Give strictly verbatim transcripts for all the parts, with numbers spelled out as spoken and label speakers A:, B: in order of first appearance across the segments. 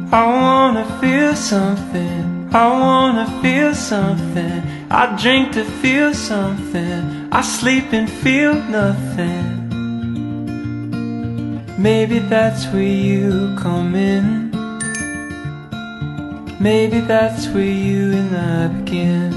A: I wanna feel something, I wanna feel something. I drink to feel something, I sleep and feel nothing. Maybe that's where you come in, maybe that's where you and I begin.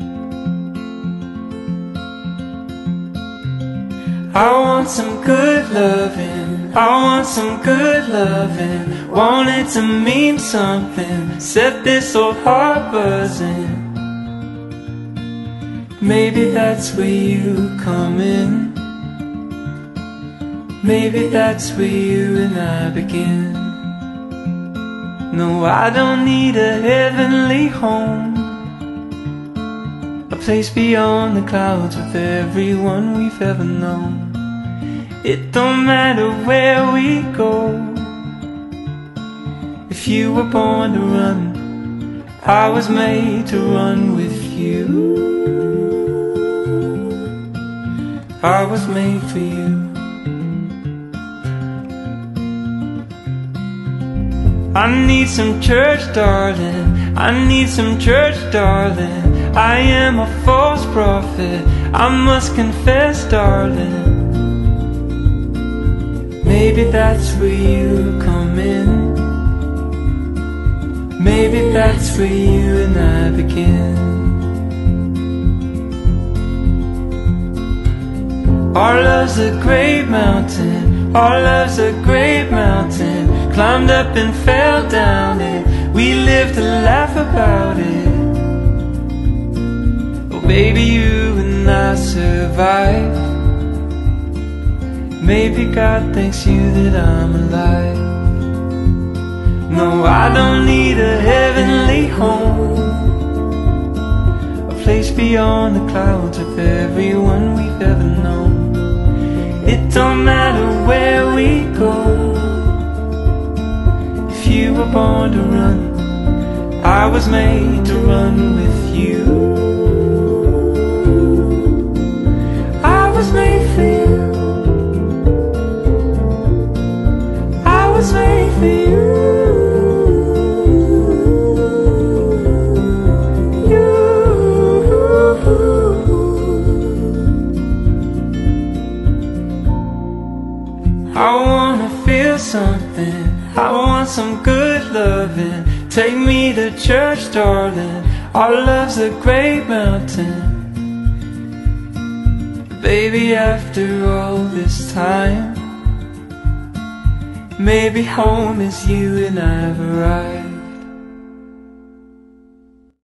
A: I want some good loving, I want some good loving. Want it to mean something, set this old heart buzzing. Maybe that's where you come in, maybe that's where you and I begin. No, I don't need a heavenly home, a place beyond the clouds with everyone we've ever known. It don't matter where we go, if you were born to run, I was made to run with you. I was made for you. I need some church, darling, I need some church, darling. I am a false prophet, I must confess, darling. Maybe that's where you come in, maybe that's where you and I begin. Our love's a great mountain, our love's a great mountain. Climbed up and fell down it, we lived to laugh about it. Oh baby, you and I survived. Maybe God thanks you that I'm alive. No, I don't need a heavenly home, a place beyond the clouds with everyone we've ever known. It don't matter where we go, if you were born to run, I was made to run with you. I was made for you, I was made for you. I wanna feel something, I want some good loving. Take me to church, darling, our love's a great mountain. Baby, after all this time, maybe home is you and I've arrived.